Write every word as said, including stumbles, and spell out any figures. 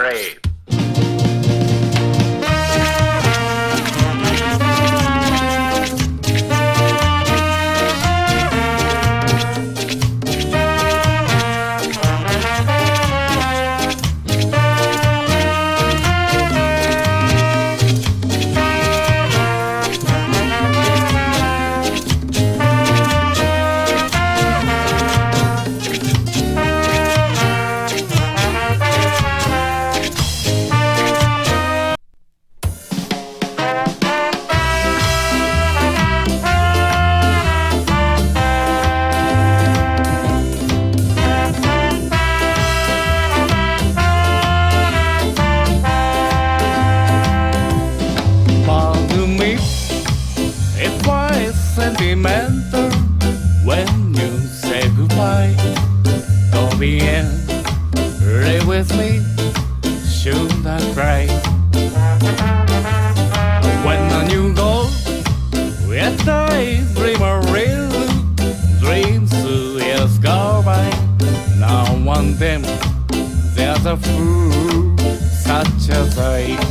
grave. Sentimental when you say goodbye. Don't be in, lay with me, should I cry? When you go, yet I dream a real dreams years go by. Now one them, there's a fool